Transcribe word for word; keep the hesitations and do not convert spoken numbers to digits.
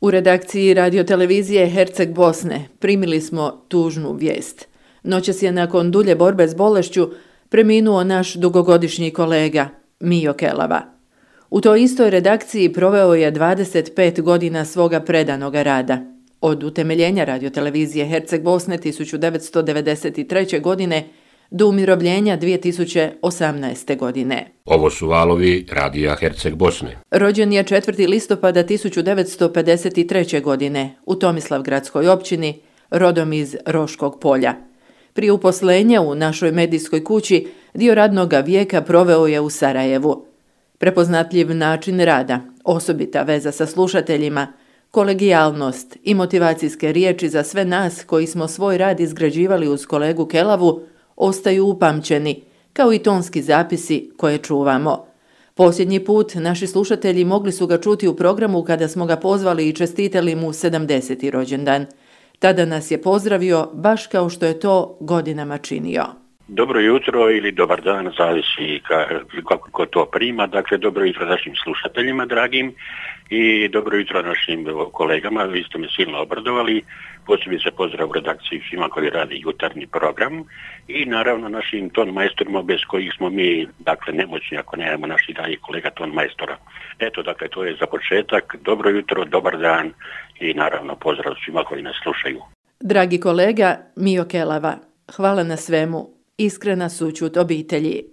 U redakciji radiotelevizije Herceg Bosne primili smo tužnu vijest. Noćas je nakon dulje borbe s bolešću preminuo naš dugogodišnji kolega Mijo Kelava. U toj istoj redakciji proveo je dvadeset pet godina svoga predanoga rada. Od utemeljenja radiotelevizije Herceg Bosne tisuću devetsto devedeset treće. godine do umirovljenja dvije tisuće osamnaeste. godine. Ovo su valovi radija Herceg Bosne. Rođen je četvrtog listopada tisuću devetsto pedeset treće. godine u Tomislavgradskoj općini, rodom iz Roškog polja. Prije uposlenja u našoj medijskoj kući dio radnoga vijeka proveo je u Sarajevu. Prepoznatljiv način rada, osobita veza sa slušateljima, kolegijalnost i motivacijske riječi za sve nas koji smo svoj rad izgrađivali uz kolegu Kelavu ostaju upamćeni, kao i tonski zapisi koje čuvamo. Posljednji put naši slušatelji mogli su ga čuti u programu kada smo ga pozvali i čestitali mu sedamdeseti rođendan. Tada nas je pozdravio baš kao što je to godinama činio. Dobro jutro ili dobar dan, zavisi kako ko to prima. Dakle, dobro jutro našim slušateljima dragim i dobro jutro našim kolegama. Vi ste me silno obradovali. Posebice pozdrav u redakciji svima koji radi jutarnji program i naravno našim ton majstorima bez kojih smo mi, dakle, nemoćni ako nemamo naših dragih kolega ton majstora. Eto, dakle, to je za početak. Dobro jutro, dobar dan i naravno pozdrav svima koji nas slušaju. Dragi kolega Mijo Kelava, hvala na svemu. Iskrena sućut obitelji.